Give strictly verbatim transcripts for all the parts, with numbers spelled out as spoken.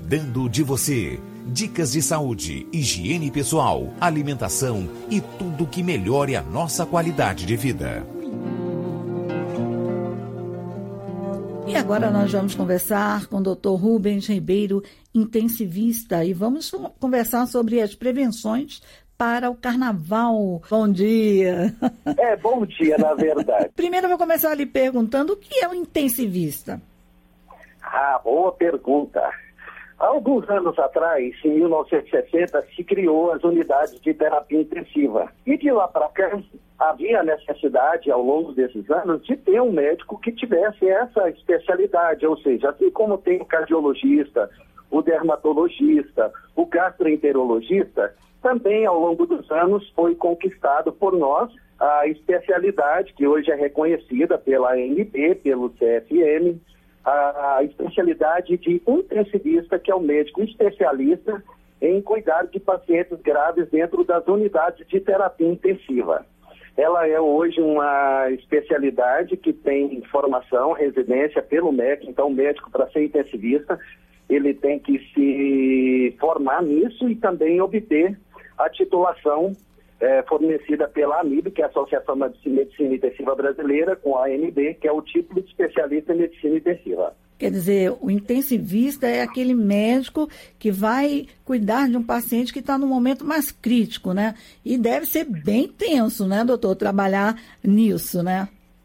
cuidando de você. Dicas de saúde, higiene pessoal, alimentação e tudo que melhore a nossa qualidade de vida. E agora nós vamos conversar com o doutor Rubens Ribeiro, intensivista, e vamos conversar sobre as prevenções para o carnaval. Bom dia. É, bom dia, na verdade. Primeiro eu vou começar lhe perguntando o que é o intensivista. Ah, boa pergunta. Há alguns anos atrás, em mil novecentos e sessenta, se criou as unidades de terapia intensiva. E de lá para cá, havia necessidade, ao longo desses anos, de ter um médico que tivesse essa especialidade. Ou seja, assim como tem o cardiologista, o dermatologista, o gastroenterologista, também ao longo dos anos foi conquistado por nós a especialidade, que hoje é reconhecida pela A N B, pelo C F M, a especialidade de intensivista, que é o médico especialista em cuidar de pacientes graves dentro das unidades de terapia intensiva. Ela é hoje uma especialidade que tem formação, residência pelo M E C, então o médico, para ser intensivista, ele tem que se formar nisso e também obter a titulação É, fornecida pela AMIB, que é a Associação de Medicina Intensiva Brasileira, com a A N B, que é o título de especialista em medicina intensiva. Quer dizer, o intensivista é aquele médico que vai cuidar de um paciente que está no momento mais crítico, né? E deve ser bem tenso, né, doutor, trabalhar nisso, né?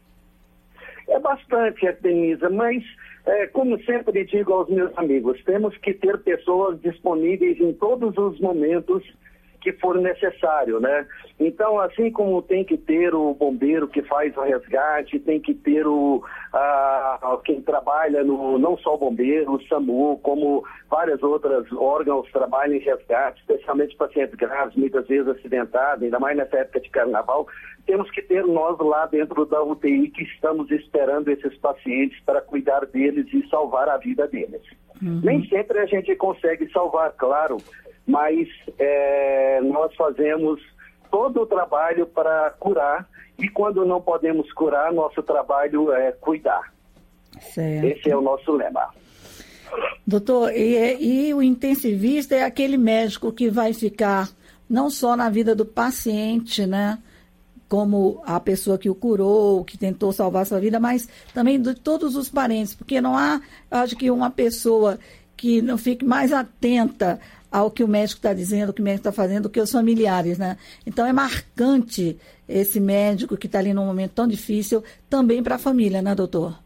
É bastante, Denisa, mas, é, como sempre digo aos meus amigos, temos que ter pessoas disponíveis em todos os momentos que for necessário, né? Então, assim como tem que ter o bombeiro que faz o resgate, tem que ter o a, quem trabalha no, não só o bombeiro, o SAMU, como várias outras órgãos trabalham em resgate, especialmente pacientes graves, muitas vezes acidentados, ainda mais nessa época de carnaval, temos que ter nós lá dentro da U T I que estamos esperando esses pacientes para cuidar deles e salvar a vida deles. Uhum. Nem sempre a gente consegue salvar, claro, mas é, nós fazemos todo o trabalho para curar e quando não podemos curar, nosso trabalho é cuidar. Certo. Esse é o nosso lema. Doutor, e, e o intensivista é aquele médico que vai ficar não só na vida do paciente, né? Como a pessoa que o curou, que tentou salvar sua vida, mas também de todos os parentes, porque não há, acho que uma pessoa que não fique mais atenta ao que o médico está dizendo, o que o médico está fazendo, do que os familiares, né? Então é marcante esse médico que está ali num momento tão difícil, também para a família, né, doutor?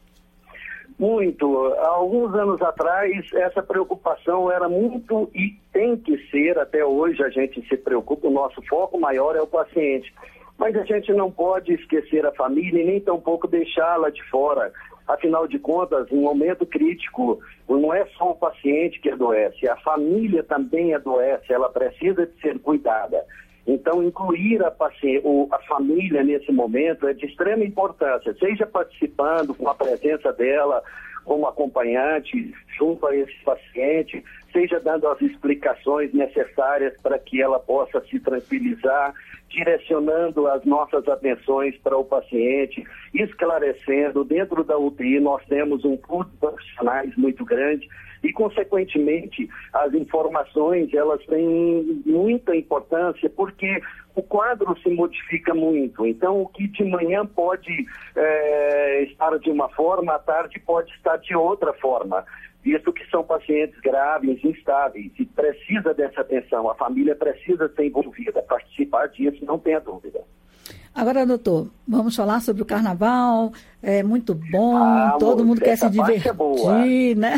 Muito. Há alguns anos atrás, essa preocupação era muito e tem que ser, até hoje a gente se preocupa, o nosso foco maior é o paciente. Mas a gente não pode esquecer a família e nem tampouco deixá-la de fora. Afinal de contas, em um momento crítico, não é só o paciente que adoece, a família também adoece, ela precisa de ser cuidada. Então, incluir a, paciente, a família nesse momento é de extrema importância, seja participando com a presença dela como acompanhante junto a esse paciente, seja dando as explicações necessárias para que ela possa se tranquilizar, direcionando as nossas atenções para o paciente, esclarecendo. Dentro da U T I nós temos um pool de profissionais muito grande e, consequentemente, as informações elas têm muita importância porque o quadro se modifica muito. Então, o que de manhã pode é, estar de uma forma, à tarde pode estar de outra forma. Visto que são pacientes graves, instáveis, e precisa dessa atenção. A família precisa ser envolvida, participar disso, não tenha dúvida. Agora, doutor, vamos falar sobre o carnaval. É muito bom, ah, todo mundo quer se divertir, é boa. né?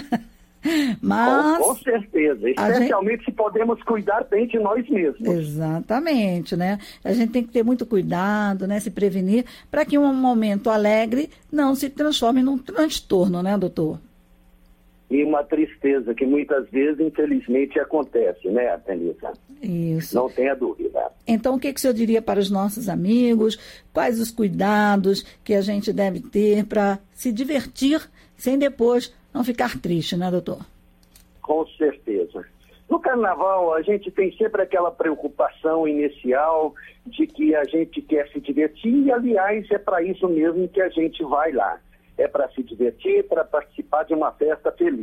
Mas, com, com certeza, especialmente gente... se podemos cuidar bem de nós mesmos. Exatamente, né? A gente tem que ter muito cuidado, né? Se prevenir, para que um momento alegre não se transforme num transtorno, né, doutor? E uma tristeza que muitas vezes, infelizmente, acontece, né, Denisa? Isso. Não tenha dúvida. Então, o que, que o senhor diria para os nossos amigos? Quais os cuidados que a gente deve ter para se divertir sem depois não ficar triste, né, doutor? Com certeza. No carnaval, a gente tem sempre aquela preocupação inicial de que a gente quer se divertir e, aliás, é para isso mesmo que a gente vai lá. É para se divertir, para participar de uma festa feliz.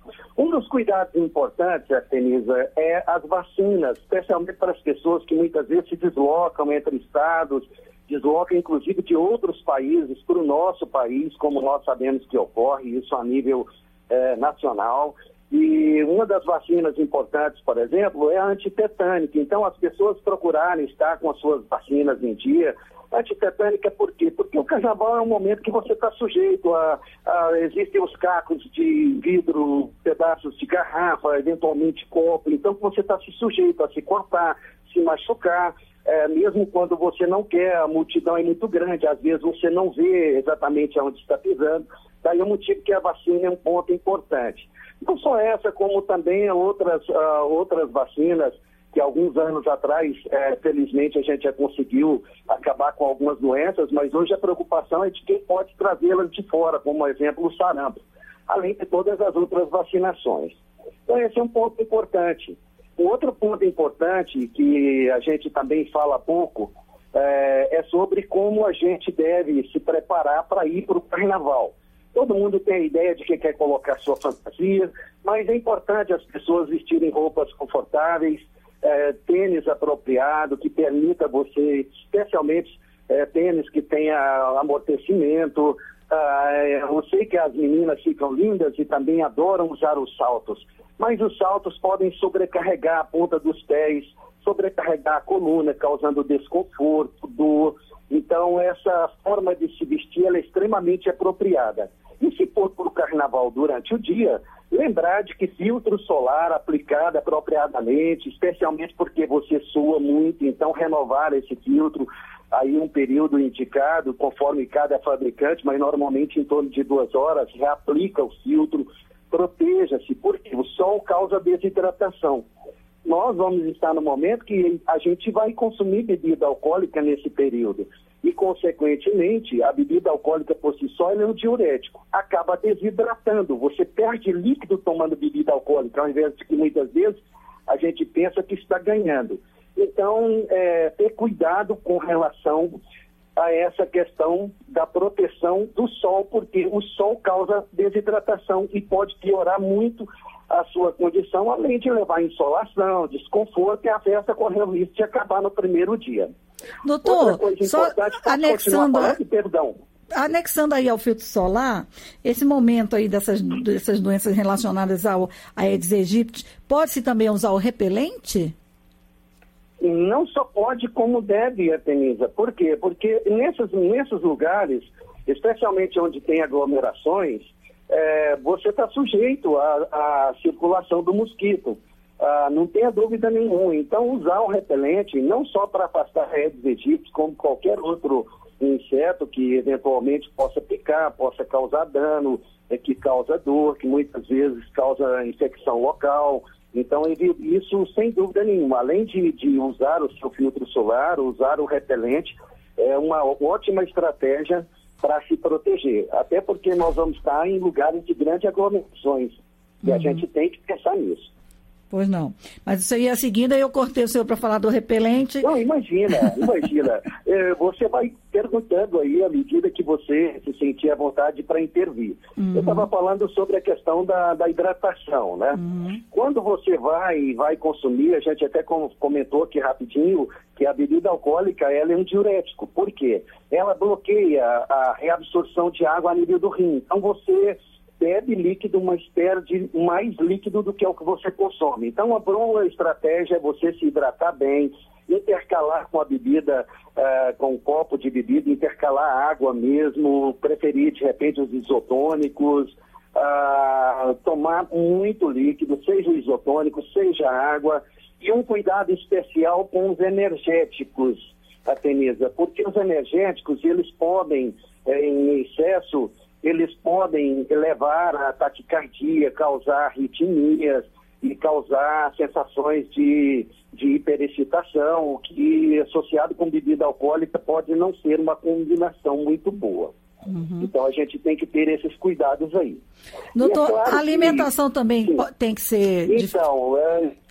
Um dos cuidados importantes, Artemisa, é as vacinas, especialmente para as pessoas que muitas vezes se deslocam entre estados, deslocam inclusive de outros países para o nosso país, como nós sabemos que ocorre isso a nível eh, nacional. E uma das vacinas importantes, por exemplo, é a antitetânica. Então, as pessoas procurarem estar com as suas vacinas em dia. Antitetânica por quê? Porque o carnaval é um momento que você está sujeito a, a... Existem os cacos de vidro, pedaços de garrafa, eventualmente copo. Então, você está se sujeito a se cortar, se machucar. É, mesmo quando você não quer, a multidão é muito grande. Às vezes, você não vê exatamente aonde está pisando. Daí é o motivo que a vacina é um ponto importante. Não só essa, como também outras, uh, outras vacinas, que alguns anos atrás, é, felizmente, a gente já conseguiu acabar com algumas doenças, mas hoje a preocupação é de quem pode trazê-las de fora, como exemplo o sarampo, além de todas as outras vacinações. Então esse é um ponto importante. Um outro ponto importante, que a gente também fala pouco, é, é sobre como a gente deve se preparar para ir para o carnaval. Todo mundo tem a ideia de que quer colocar sua fantasia, mas é importante as pessoas vestirem roupas confortáveis, é, tênis apropriado, que permita você, especialmente é, tênis que tenha amortecimento. Ah, eu sei que as meninas ficam lindas e também adoram usar os saltos, mas os saltos podem sobrecarregar a ponta dos pés, sobrecarregar a coluna, causando desconforto, dor. Então, essa forma de se vestir ela é extremamente apropriada. E se for para o carnaval durante o dia, lembrar de que filtro solar aplicado apropriadamente, especialmente porque você sua muito, então renovar esse filtro aí um período indicado, conforme cada fabricante, mas normalmente em torno de duas horas, reaplica o filtro, proteja-se, porque o sol causa desidratação. Nós vamos estar no momento que a gente vai consumir bebida alcoólica nesse período. E, consequentemente, a bebida alcoólica por si só é um diurético. Acaba desidratando. Você perde líquido tomando bebida alcoólica, ao invés de que muitas vezes a gente pensa que está ganhando. Então, é, ter cuidado com relação a essa questão da proteção do sol, porque o sol causa desidratação e pode piorar muito a sua condição, além de levar insolação, desconforto, e a festa corre o risco de acabar no primeiro dia. Doutor, só anexando, falando, perdão. anexando aí ao filtro solar, esse momento aí dessas, dessas doenças relacionadas ao Aedes aegypti, pode-se também usar o repelente? Não só pode, como deve, Artemisa. Por quê? Porque nesses, nesses lugares, especialmente onde tem aglomerações, é, você está sujeito à, à circulação do mosquito. Ah, não tenha dúvida nenhuma. Então, usar o repelente, não só para afastar Aedes aegypti, como qualquer outro inseto que eventualmente possa picar, possa causar dano, é, que causa dor, que muitas vezes causa infecção local. Então, isso sem dúvida nenhuma. Além de, de usar o seu filtro solar, usar o repelente, é uma ótima estratégia para se proteger. Até porque nós vamos estar em lugares de grandes aglomerações. E uhum. a gente tem que pensar nisso. Pois não. Mas isso aí é seguindo, aí eu cortei o senhor para falar do repelente. Não, imagina, imagina. É, você vai perguntando aí à medida que você se sentir à vontade para intervir. Uhum. Eu estava falando sobre a questão da, da hidratação, né? Uhum. Quando você vai vai consumir, a gente até comentou aqui rapidinho, que a bebida alcoólica ela é um diurético. Por quê? Ela bloqueia a reabsorção de água a nível do rim. Então você bebe líquido, mas perde mais líquido do que é o que você consome. Então, a boa estratégia é você se hidratar bem, intercalar com a bebida, uh, com um copo de bebida, intercalar água mesmo, preferir, de repente, os isotônicos, uh, tomar muito líquido, seja isotônico, seja água, e um cuidado especial com os energéticos, Artemisa, porque os energéticos, eles podem, eh, em excesso, eles podem levar a taquicardia, causar arritmias e causar sensações de, de hiperexcitação, o que, associado com bebida alcoólica, pode não ser uma combinação muito boa. Uhum. Então, a gente tem que ter esses cuidados aí. Doutor, é claro a alimentação que, também sim. tem que ser... Então, é,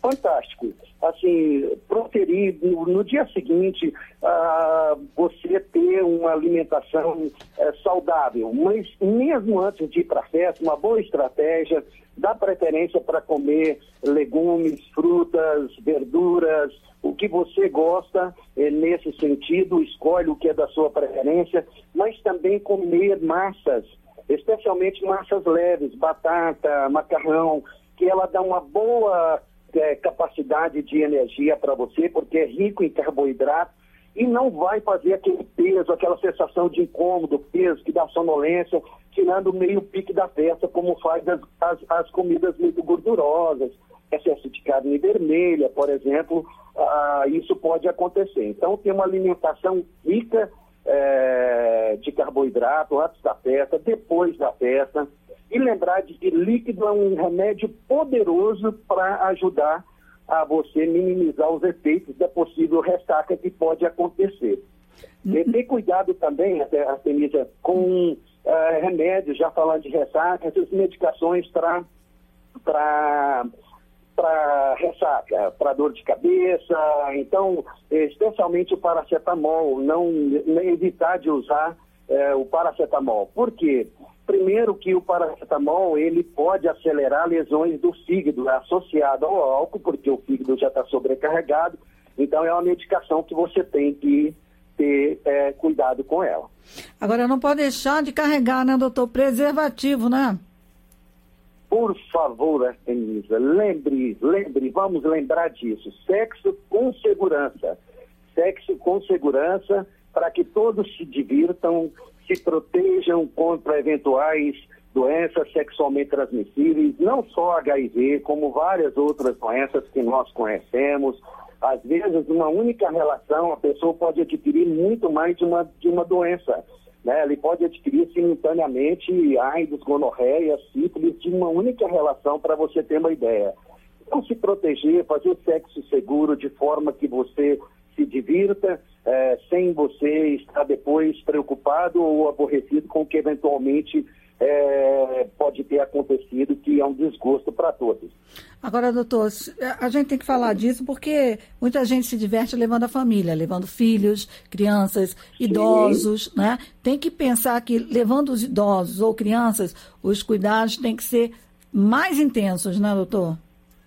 fantástico. Assim, proferir no, no dia seguinte, ah, você ter uma alimentação eh, saudável, mas mesmo antes de ir para a festa, uma boa estratégia, dá preferência para comer legumes, frutas, verduras, o que você gosta eh, nesse sentido, escolhe o que é da sua preferência, mas também comer massas, especialmente massas leves, batata, macarrão, que ela dá uma boa é, capacidade de energia para você, porque é rico em carboidrato e não vai fazer aquele peso, aquela sensação de incômodo, peso que dá sonolência, tirando meio pique da festa, como faz as, as, as comidas muito gordurosas, excesso de carne vermelha, por exemplo, ah, isso pode acontecer. Então, tem uma alimentação rica é, de carboidrato antes da festa, depois da festa. E lembrar de que líquido é um remédio poderoso para ajudar a você minimizar os efeitos da possível ressaca que pode acontecer. Uhum. E ter cuidado também, Artemisia, com uh, remédios, já falando de ressaca, essas medicações para para ressaca, para dor de cabeça. Então, especialmente o paracetamol, não, não evitar de usar uh, o paracetamol. Por quê? Primeiro que o paracetamol, ele pode acelerar lesões do fígado, associado ao álcool, porque o fígado já está sobrecarregado, então é uma medicação que você tem que ter é, cuidado com ela. Agora, não pode deixar de carregar, né, doutor? Preservativo, né? Por favor, Artemisia, lembre, lembre, vamos lembrar disso. Sexo com segurança. Sexo com segurança para que todos se divirtam, se protejam contra eventuais doenças sexualmente transmissíveis, não só H I V, como várias outras doenças que nós conhecemos. Às vezes, numa única relação, a pessoa pode adquirir muito mais de uma, de uma doença, né? Ele pode adquirir simultaneamente AIDS, gonorreia, sífilis, de uma única relação, para você ter uma ideia. Então, se proteger, fazer sexo seguro de forma que você se divirta, é, sem você estar depois preocupado ou aborrecido com o que eventualmente é, pode ter acontecido, que é um desgosto para todos. Agora, doutor, a gente tem que falar disso porque muita gente se diverte levando a família, levando filhos, crianças, idosos, Sim. né? Tem que pensar que levando os idosos ou crianças, os cuidados têm que ser mais intensos, né, doutor?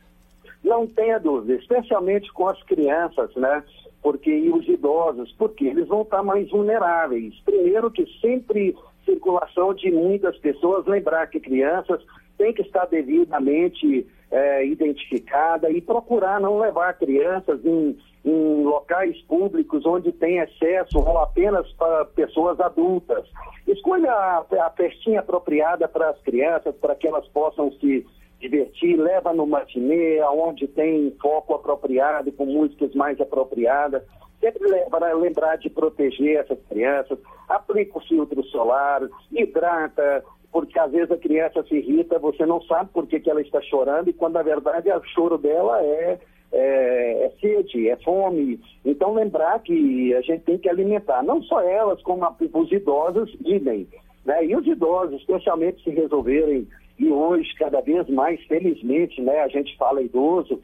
Não tenha dúvida, especialmente com as crianças, né? Porque, e os idosos, porque eles vão estar mais vulneráveis. Primeiro que sempre circulação de muitas pessoas, lembrar que crianças têm que estar devidamente é, identificada e procurar não levar crianças em, em locais públicos onde tem excesso ou apenas para pessoas adultas. Escolha a, a festinha apropriada para as crianças, para que elas possam se divertir, leva no matinê, onde tem foco apropriado, com músicas mais apropriadas. Sempre lembrar, lembrar de proteger essas crianças, aplica o filtro solar, hidrata, porque às vezes a criança se irrita, você não sabe por que, que ela está chorando, e quando na verdade o choro dela é, é, é sede, é fome. Então lembrar que a gente tem que alimentar, não só elas, como os idosos, idem, né? E os idosos, especialmente se resolverem, e hoje, cada vez mais, felizmente, né, a gente fala idoso,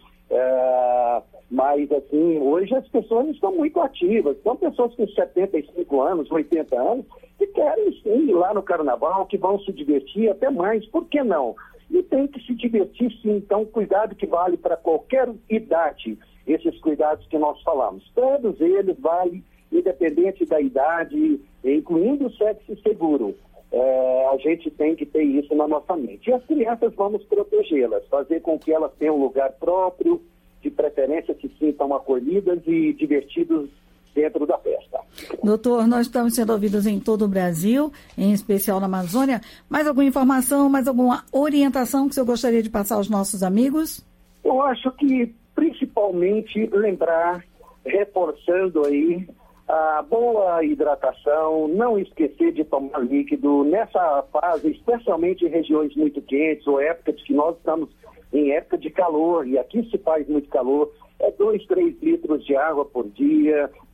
é, mas, assim, hoje as pessoas estão muito ativas. São pessoas com setenta e cinco anos, oitenta anos, que querem, sim, ir lá no carnaval, que vão se divertir até mais. Por que não? E tem que se divertir, sim. Então, cuidado que vale para qualquer idade, esses cuidados que nós falamos. Todos eles valem, independente da idade, incluindo o sexo seguro. É, a gente tem que ter isso na nossa mente. E as crianças, vamos protegê-las, fazer com que elas tenham um lugar próprio, de preferência que se sintam acolhidas e divertidos dentro da festa. Doutor, nós estamos sendo ouvidos em todo o Brasil, em especial na Amazônia. Mais alguma informação, mais alguma orientação que o senhor gostaria de passar aos nossos amigos? Eu acho que, principalmente, lembrar, reforçando aí, a boa hidratação, não esquecer de tomar líquido nessa fase, especialmente em regiões muito quentes ou épocas que nós estamos em época de calor, e aqui se faz muito calor, é dois, três litros de água por dia,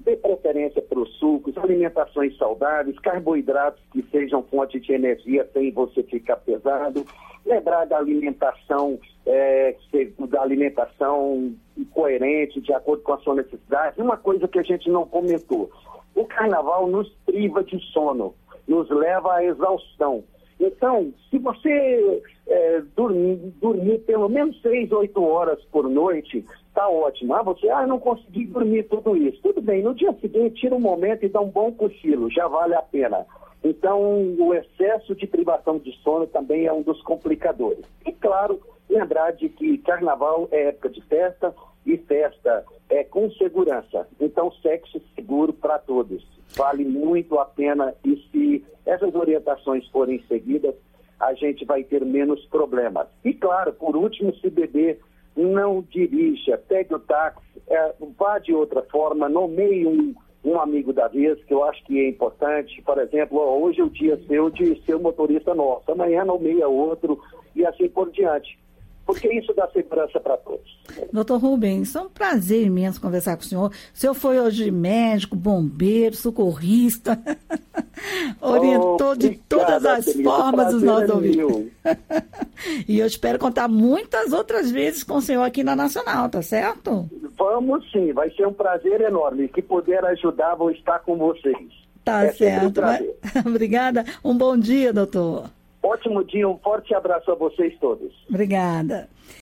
dê preferência para os sucos, alimentações saudáveis, carboidratos que sejam fonte de energia sem você ficar pesado, lembrar da alimentação, é, da alimentação coerente, de acordo com a sua necessidade. Uma coisa que a gente não comentou, o carnaval nos priva de sono, nos leva à exaustão. Então, se você é, dormir, dormir pelo menos seis, oito horas por noite, está ótimo. Ah, você, ah, não consegui dormir tudo isso. Tudo bem, no dia seguinte, tira um momento e dá um bom cochilo, já vale a pena. Então, o excesso de privação de sono também é um dos complicadores. E, claro, lembrar de que carnaval é época de festa e festa é com segurança. Então, sexo seguro para todos. Vale muito a pena e se essas orientações forem seguidas, a gente vai ter menos problemas. E, claro, por último, se beber, não dirija, pegue o táxi, é, vá de outra forma, nomeie um, um amigo da vez, que eu acho que é importante. Por exemplo, ó, hoje é o dia seu de ser motorista nosso, amanhã nomeia outro e assim por diante. Porque isso dá segurança para todos. Doutor Rubens, é um prazer imenso conversar com o senhor. O senhor foi hoje médico, bombeiro, socorrista, orientou oh, de todas as querida, formas os nossos ouvintes. E eu espero contar muitas outras vezes com o senhor aqui na Nacional, tá certo? Vamos sim, vai ser um prazer enorme. Que puder ajudar, vou estar com vocês. Tá é certo. Um Obrigada. Um bom dia, doutor. Ótimo dia, um forte abraço a vocês todos. Obrigada.